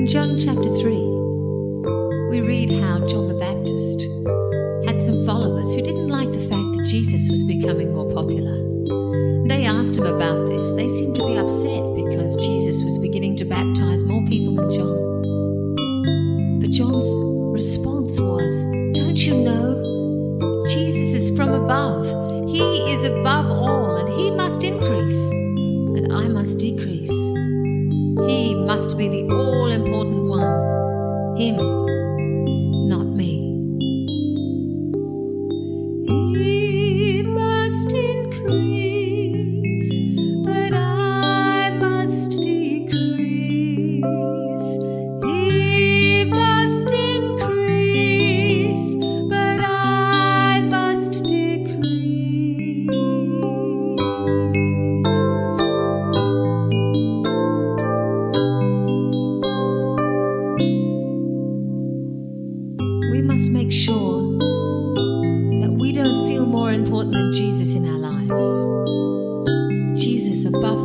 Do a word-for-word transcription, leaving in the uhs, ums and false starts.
In John chapter three, we read how John the Baptist had some followers who didn't like the fact that Jesus was becoming more popular. They asked him about this. They seemed to be upset because Jesus was beginning to baptize more people than John. But John's response was, "Don't you know? Jesus is from above. He is above all, and he must increase, and I must decrease. He must be the all-important one. Him, not me." He must increase, but I must decrease. He must increase, but I must decrease. We must make sure that we don't feel more important than Jesus in our lives. Jesus above